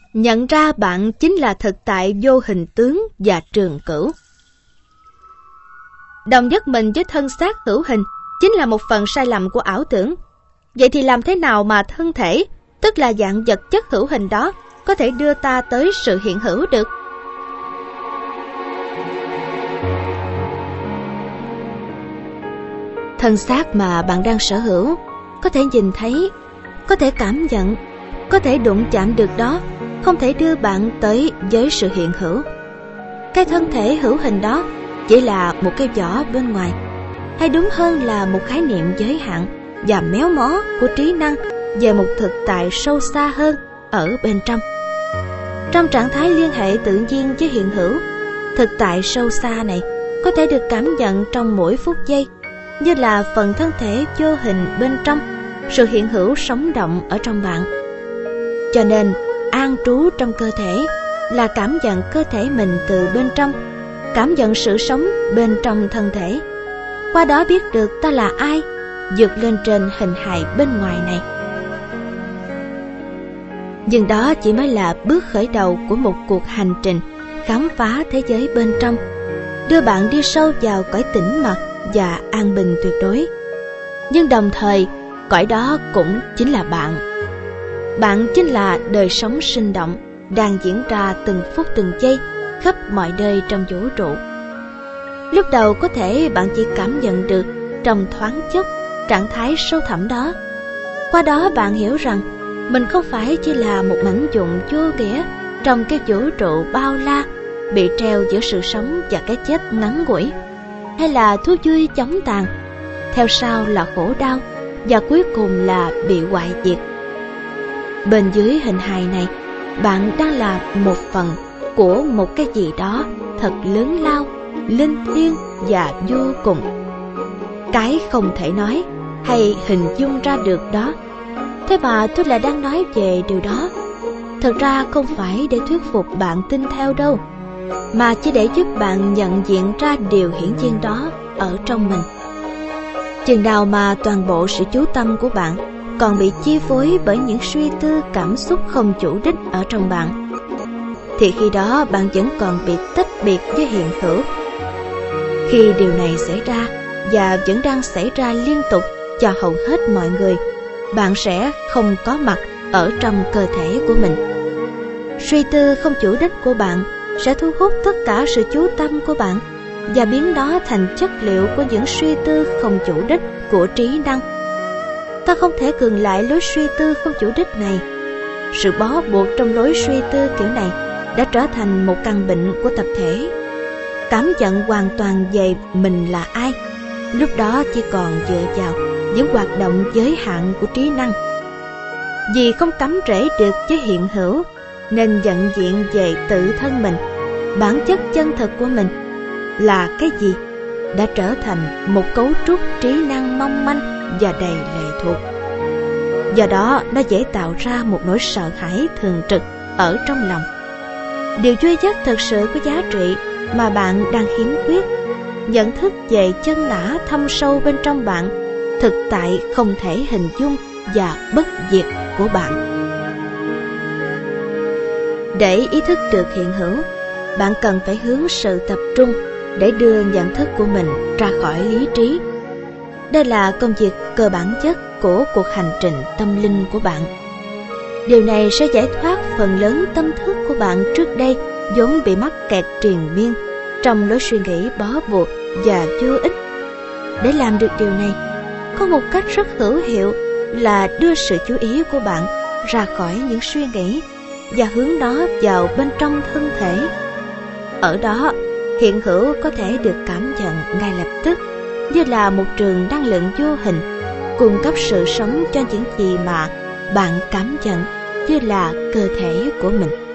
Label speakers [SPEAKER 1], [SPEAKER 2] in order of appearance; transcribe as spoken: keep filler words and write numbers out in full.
[SPEAKER 1] nhận ra bạn chính là thực tại vô hình tướng và trường cửu. Đồng nhất mình với thân xác hữu hình chính là một phần sai lầm của ảo tưởng. Vậy thì làm thế nào mà thân thể, tức là dạng vật chất hữu hình đó, có thể đưa ta tới sự hiện hữu được? Thân xác mà bạn đang sở hữu, có thể nhìn thấy, có thể cảm nhận, có thể đụng chạm được đó, không thể đưa bạn tới với sự hiện hữu. Cái thân thể hữu hình đó chỉ là một cái vỏ bên ngoài, hay đúng hơn là một khái niệm giới hạn và méo mó của trí năng về một thực tại sâu xa hơn ở bên trong. Trong trạng thái liên hệ tự nhiên với hiện hữu, thực tại sâu xa này có thể được cảm nhận trong mỗi phút giây, như là phần thân thể vô hình bên trong, sự hiện hữu sống động ở trong bạn. Cho nên, an trú trong cơ thể là cảm nhận cơ thể mình từ bên trong, cảm nhận sự sống bên trong thân thể. Qua đó biết được ta là ai, vượt lên trên hình hài bên ngoài này. Nhưng đó chỉ mới là bước khởi đầu của một cuộc hành trình khám phá thế giới bên trong, đưa bạn đi sâu vào cõi tĩnh mật và an bình tuyệt đối. Nhưng đồng thời, cõi đó cũng chính là bạn. Bạn chính là đời sống sinh động đang diễn ra từng phút từng giây khắp mọi nơi trong vũ trụ. Lúc đầu có thể bạn chỉ cảm nhận được trong thoáng chốc trạng thái sâu thẳm đó. Qua đó bạn hiểu rằng mình không phải chỉ là một mảnh vụn vô nghĩa trong cái vũ trụ bao la, bị treo giữa sự sống và cái chết ngắn ngủi, hay là thú vui chóng tàn, theo sau là khổ đau, và cuối cùng là bị hoại diệt. Bên dưới hình hài này, bạn đang là một phần của một cái gì đó thật lớn lao, linh thiêng và vô cùng. Cái không thể nói hay hình dung ra được đó. Thế mà tôi lại đang nói về điều đó. Thật ra không phải để thuyết phục bạn tin theo đâu, mà chỉ để giúp bạn nhận diện ra điều hiển nhiên đó ở trong mình. Chừng nào mà toàn bộ sự chú tâm của bạn còn bị chi phối bởi những suy tư cảm xúc không chủ đích ở trong bạn, thì khi đó bạn vẫn còn bị tách biệt với hiện hữu. Khi điều này xảy ra, và vẫn đang xảy ra liên tục cho hầu hết mọi người, bạn sẽ không có mặt ở trong cơ thể của mình. Suy tư không chủ đích của bạn sẽ thu hút tất cả sự chú tâm của bạn và biến đó thành chất liệu của những suy tư không chủ đích của trí năng. Ta không thể cường lại lối suy tư không chủ đích này. Sự bó buộc trong lối suy tư kiểu này đã trở thành một căn bệnh của tập thể. Cảm nhận hoàn toàn về mình là ai, lúc đó chỉ còn dựa vào những hoạt động giới hạn của trí năng. Vì không cắm rễ được với hiện hữu, nên nhận diện về tự thân mình, bản chất chân thực của mình là cái gì, đã trở thành một cấu trúc trí năng mong manh và đầy lệ thuộc. Do đó, nó dễ tạo ra một nỗi sợ hãi thường trực ở trong lòng. Điều duy nhất thực sự có giá trị mà bạn đang khiếm khuyết, nhận thức về chân ngã thâm sâu bên trong bạn, thực tại không thể hình dung và bất diệt của bạn. Để ý thức được hiện hữu, bạn cần phải hướng sự tập trung để đưa nhận thức của mình ra khỏi lý trí. Đây là công việc cơ bản nhất của cuộc hành trình tâm linh của bạn. Điều này sẽ giải thoát phần lớn tâm thức của bạn trước đây vốn bị mắc kẹt triền miên trong lối suy nghĩ bó buộc và vô ích. Để làm được điều này, có một cách rất hữu hiệu là đưa sự chú ý của bạn ra khỏi những suy nghĩ và hướng nó vào bên trong thân thể. Ở đó, hiện hữu có thể được cảm nhận ngay lập tức như là một trường năng lượng vô hình, cung cấp sự sống cho những gì mà bạn cảm nhận như là cơ thể của mình.